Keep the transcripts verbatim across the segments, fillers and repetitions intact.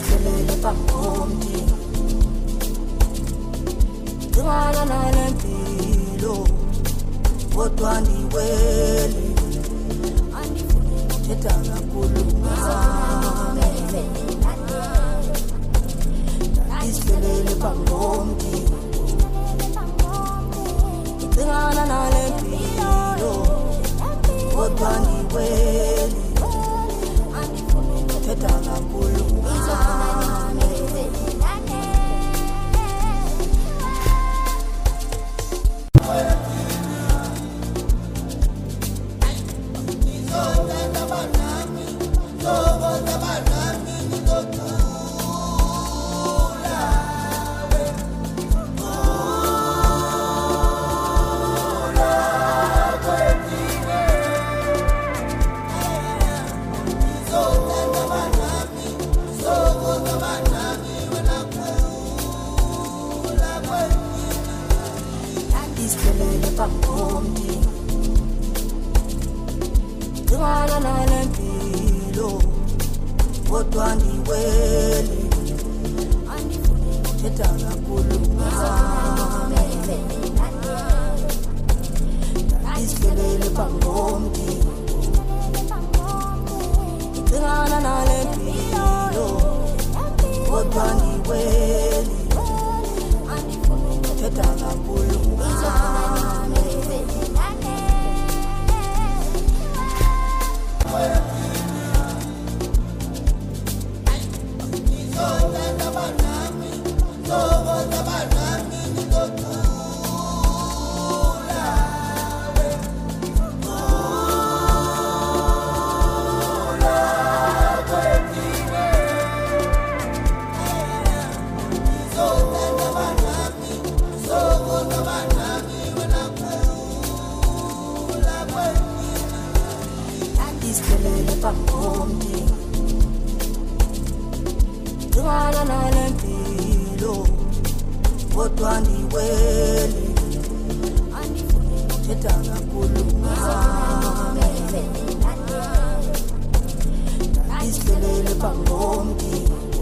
Isiphelele phambi Ngana nalempilo kodwa ndiweli andifuna kakhulu Isiphelele phambi Ngana nalempilo kodwa ndiweli andifuna kakhulu Isiphelele phambi Ngana nalempilo kodwa ndiweli andifuna kakhulu Isiphelele phambi Ngana nalempilo kodwa ndiweli andifuna kakhulu Isiphelele phambi Ngana nalempilo kodwa ndiweli andifuna kakhulu Isiphelele phambi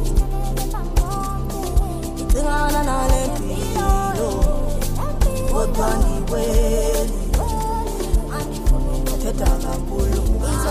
Ngana nalempilo kodwa ndiweli andifuna kakhulu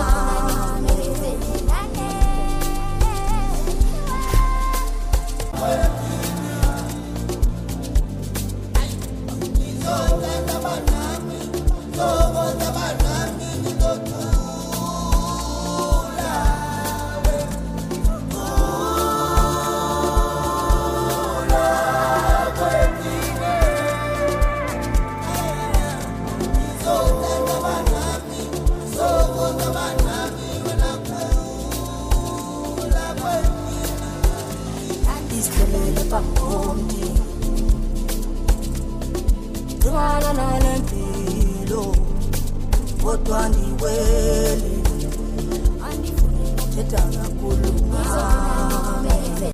Isiphelele phambi Ngana nalempilo kodwa ndiweli andifuna kakhulu